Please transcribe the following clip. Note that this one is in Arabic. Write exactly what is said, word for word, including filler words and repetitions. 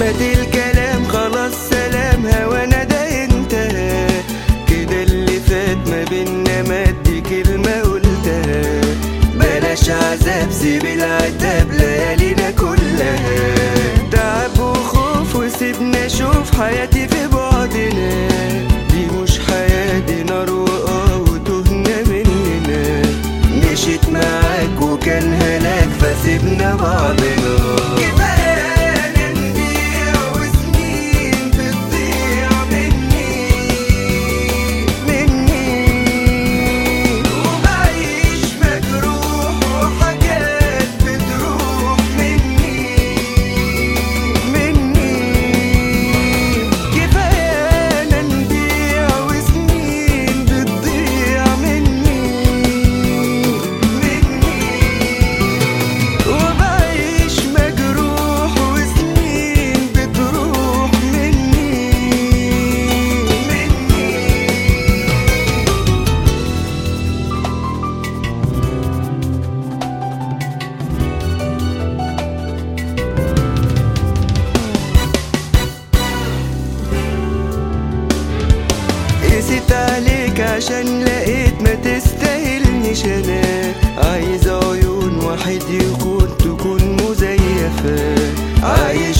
ادي الكلام خلاص سلام هوانا ده انتهى كده اللي فات ما بينا مدي كلمة قلتها بلاش عذاب سيب العتاب ليالينا كلها تعب وخوف وسيبنا شوف حياتي في بعدنا دي مش حياتي نار وآه وتهنا مننا مشيت معاك وكان هلاك فسيبنا بعضنا قسيت عليك عشان لقيت ما تستاهلنيش انا عايز عيون واحد يكون تكون مزيفة عايش